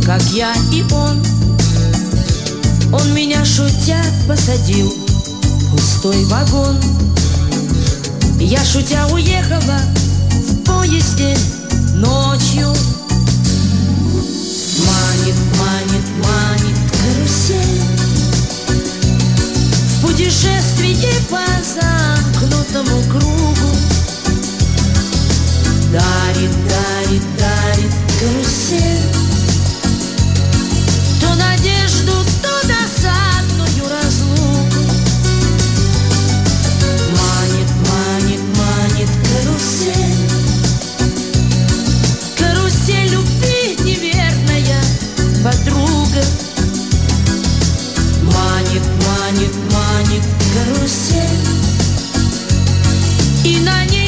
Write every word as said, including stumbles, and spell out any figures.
как я и он. Он меня, шутя, посадил в пустой вагон. Я, шутя, уехала в поезде ночью. Манит, манит, манит карусель в путешествии по замкнутому кругу. Дарит, дарит, дарит карусель то надежду, то досадную разлуку. Манит, манит, манит карусель, карусель любви, неверная подруга. Манит, манит, манит карусель, и на ней